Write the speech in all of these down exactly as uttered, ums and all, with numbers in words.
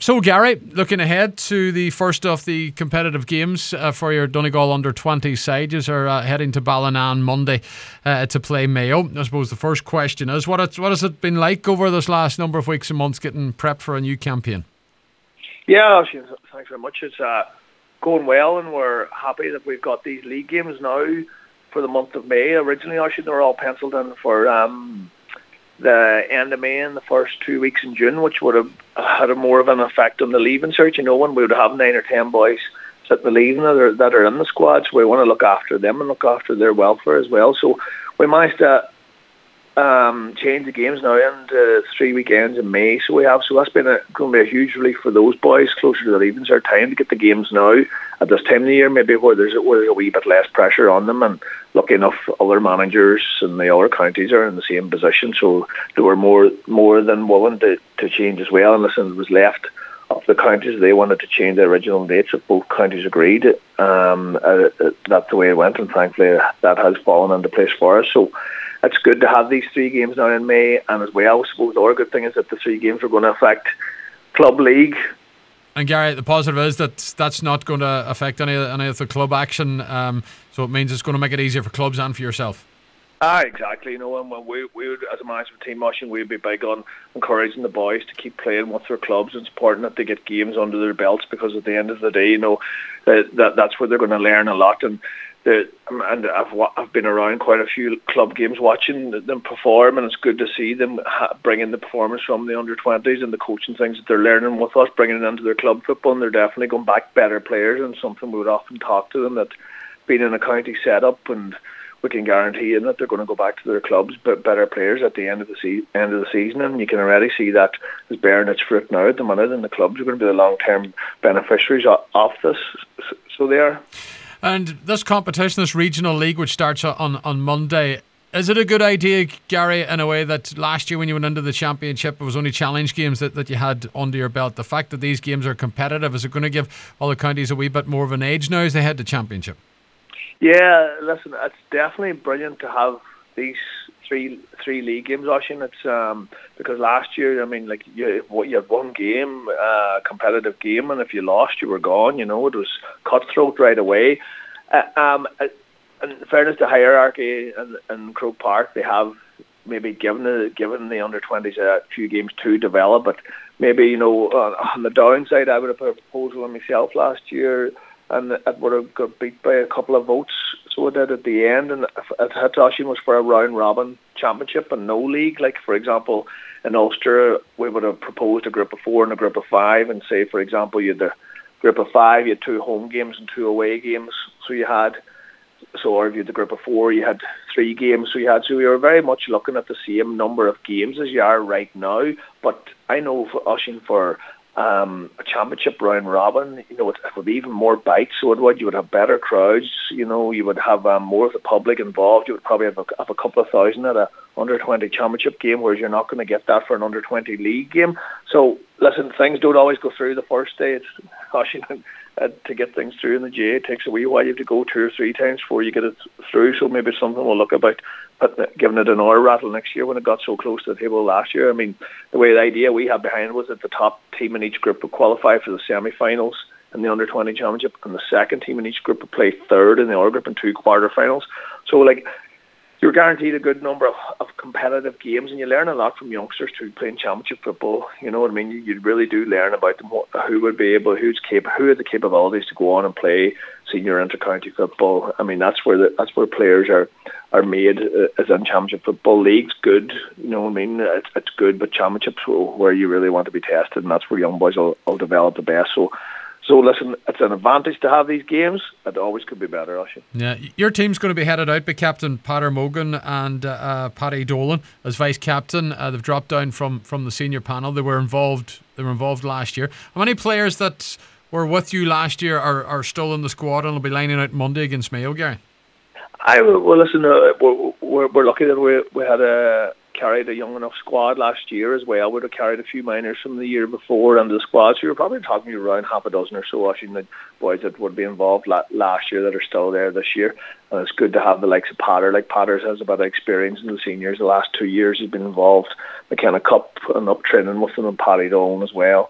So, Gary, looking ahead to the first of the competitive games uh, for your Donegal under twenty side, you are uh, heading to Ballina Monday uh, to play Mayo. I suppose the first question is, what, it, what has it been like over this last number of weeks and months getting prepped for a new campaign? Yeah, thanks very much. It's uh, going well, and we're happy that we've got these league games now for the month of May. Originally, actually, they were all penciled in for um, the end of May and the first two weeks in June, which would have had a more of an effect on the leaving search. You know, when we would have nine or ten boys sitting the leaving that are, that are in the squad, so we want to look after them and look after their welfare as well. So we managed to um, change the games now into three weekends in May. So we have, so that's been a, going to be a huge relief for those boys closer to the leaving cert time to get the games now at this time of the year, maybe where there's, where there's a wee bit less pressure on them, and lucky enough other managers in the other counties are in the same position, so they were more more than willing to, to change as well. And listen, it was left up to the counties. They wanted to change the original dates if both counties agreed. Um, uh, that's the way it went, and thankfully that has fallen into place for us. So it's good to have these three games now in May, and as well, I suppose the other good thing is that the three games are going to affect club league. And Gary, the positive is that that's not going to affect any, any of the club action, um, so it means it's going to make it easier for clubs and for yourself. Ah, exactly. You know, and when we, we would, as a management team, Oisín, we'd be big on encouraging the boys to keep playing with their clubs and supporting that they get games under their belts, because at the end of the day, you know, that, that that's where they're going to learn a lot. And the, and I've I've been around quite a few club games watching them perform, and it's good to see them ha- bringing the performance from the under twenties and the coaching things that they're learning with us, bringing it into their club football, and they're definitely going back better players, and something we would often talk to them, that being in a county setup, and we can guarantee them that they're going to go back to their clubs but better players at the end of the se- end of the season. And you can already see that is bearing its fruit now at the minute, and the clubs are going to be the long-term beneficiaries of, of this, so they are. And this competition, this regional league, which starts on, on Monday, is it a good idea, Gary, in a way that last year when you went into the championship, it was only challenge games that, that you had under your belt? The fact that these games are competitive, is it going to give all the counties a wee bit more of an edge now as they head to championship? Yeah, listen, it's definitely brilliant to have these three three league games, Oisín. It's um, because last year, I mean, like you, you had one game, uh, competitive game, and if you lost, you were gone. You know, it was cutthroat right away. Uh, um, in fairness to hierarchy in, in Croke Park, they have maybe given the given the under twenties a few games to develop, but maybe, you know, on, on the downside, I would have put a proposal on myself last year, and it would have got beat by a couple of votes, so it did at the end. And it had to was for a round robin championship and no league. Like, for example, in Ulster, we would have proposed a group of four and a group of five, and say, for example, you had the group of five, you had two home games and two away games, so you had, so or if you had the group of four, you had three games, so you had, so we were very much looking at the same number of games as you are right now. But I know for Oisín, for Um, a championship round robin, you know, it, it would be even more bites, so it would, you would have better crowds, you know, you would have um, more of the public involved, you would probably have a, have a couple of thousand at a under twenty championship game, whereas you're not going to get that for an under twenty league game. So, listen, things don't always go through the first day. It's, Oisín, uh, to get things through in the J, it takes a wee while. You have to go two or three times before you get it through, so maybe it's something we'll look about, but giving it an hour rattle next year when it got so close to the table last year. I mean, the way the idea we had behind it was that the top team in each group would qualify for the semi-finals in the under twenty championship, and the second team in each group would play third in the other group in two quarter-finals. So, like, you're guaranteed a good number of, of competitive games, and you learn a lot from youngsters too, playing championship football. You know what I mean? You, you really do learn about them, what, who would be able, who's capable, who had the capabilities to go on and play senior inter-county football. I mean, that's where the, that's where players are are made, uh, as in championship football. League's good, you know what I mean? It's, it's good, but championships where you really want to be tested, and that's where young boys will, will develop the best. So. So listen, it's an advantage to have these games. It always could be better, Oisín. Yeah, your team's going to be headed out by Captain Peter Mogan and uh, Paddy Dolan as vice captain. Uh, they've dropped down from, from the senior panel. They were involved. They were involved last year. How many players that were with you last year are, are still in the squad and will be lining out Monday against Mayo, Gary? I well, listen. Uh, we're, we're we're lucky that we we had a. carried a young enough squad last year as well. We'd have carried a few minors from the year before into the squad, so you're probably talking around half a dozen or so, Oisín, the boys that would be involved last year that are still there this year. And it's good to have the likes of Potter. Like, Potter has a bit of experience in the seniors. The last two years he's been involved McKenna Cup and up training with them, and Paddy Dolan as well.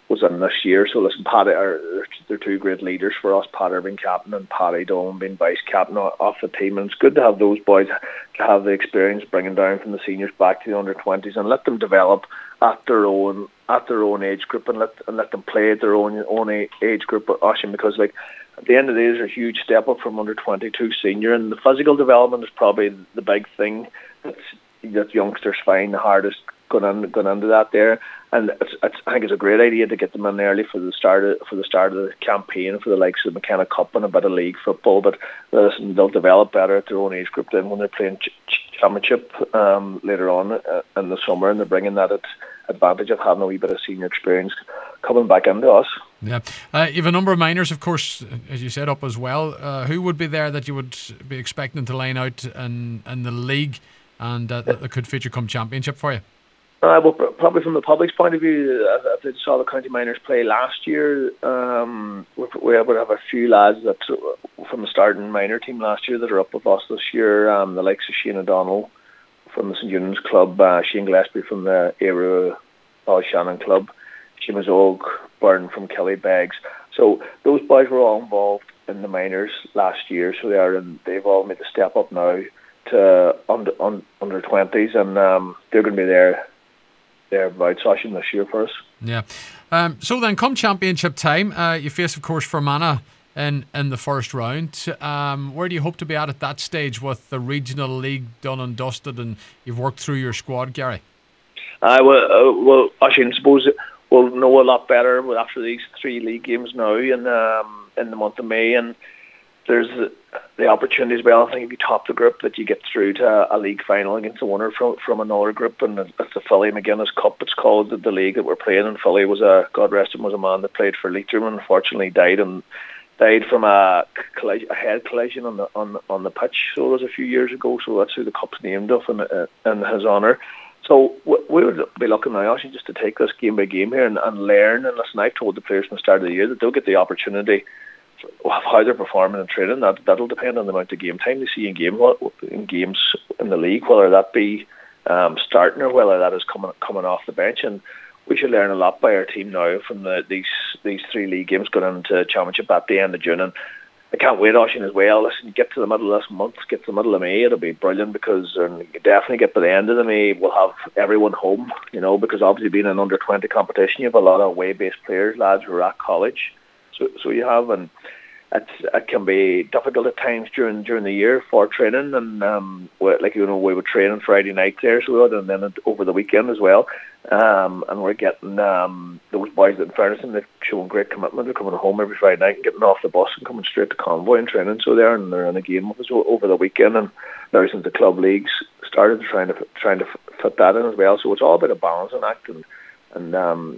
was in this year. So listen, Paddy, are, they're, they're two great leaders for us. Paddy being captain and Paddy Dolan being vice captain off the team, and it's good to have those boys to have the experience bringing down from the seniors back to the under twenties and let them develop at their own at their own age group and let and let them play at their own own age group. Oisín, because like at the end of the day, there's a huge step up from under twenty-two senior, and the physical development is probably the big thing that's, that youngsters find the hardest going on, going into that there. And it's, it's, I think it's a great idea to get them in early for the start of, for the start of the campaign for the likes of the McKenna Cup and a bit of league football. But listen, they'll develop better at their own age group then when they're playing ch- ch- championship um, later on uh, in the summer, and they're bringing that at advantage of having a wee bit of senior experience coming back into us. Yeah, uh, you have a number of minors, of course, as you said, up as well. Uh, who would be there that you would be expecting to line out in, in the league and uh, that could feature come championship for you? Uh, well, probably from the public's point of view, I, I saw the county minors play last year. Um, we would have a few lads that from the starting minor team last year that are up with us this year. Um, the likes of Shane O'Donnell from the St Eunan's Club, uh, Shane Gillespie from the Éire Shannon Club, Seamus Og, Byrne from Killybegs. So those boys were all involved in the minors last year. So they are, in, they've all made the step up now to under un, under twenties, and um, they're going to be there. They're about Oisín this year for us. Yeah. Um, so then, come championship time, uh, you face, of course, Fermanagh in in the first round. Um, where do you hope to be at at that stage with the regional league done and dusted, and you've worked through your squad, Gary? Uh, well, uh, well, Oisín, I suppose we'll know a lot better after these three league games now in um, in the month of May, and there's the opportunity as well. I think if you top the group, that you get through to a league final against a winner from from another group, and it's the Philly McGuinness Cup. It's called the, the league that we're playing. And Philly was a God rest him was a man that played for Leitrim and unfortunately died and died from a, collision, a head collision on the on on the pitch. So it was a few years ago. So that's who the cup's named of in, uh, in his honour. So we would be looking now, actually, just to take this game by game here and, and learn. And listen, I've told the players from the start of the year that they'll get the opportunity of how they're performing in training. That that'll depend on the amount of game time they see in game in games in the league, whether that be um, starting or whether that is coming coming off the bench. And we should learn a lot by our team now from the, these these three league games going into championship at the end of June. And I can't wait, Oisín, as well. Listen, get to the middle of this month, get to the middle of May, it'll be brilliant because um, you definitely get by the end of the May, we'll have everyone home, you know, because obviously being an under twenty competition, you have a lot of away-based players, lads who are at college. So, so you have, and it's, it can be difficult at times during during the year for training, and um, we, like you know, we would train on Friday night there, so we would, and then over the weekend as well. Um, and we're getting um, those boys that, in fairness, and they've shown great commitment. They're coming home every Friday night and getting off the bus and coming straight to convoy and training. So they're and they're in a game with us over the weekend, and now since the club leagues started, trying to trying to fit that in as well. So it's all about a balancing act, and and um,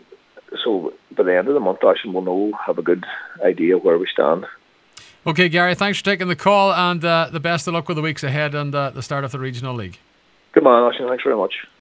so by the end of the month, Oisín, we'll know, have a good idea where we stand. Okay, Gary, thanks for taking the call, and uh, the best of luck with the weeks ahead and uh, the start of the regional league. Good man, Oisín. Thanks very much.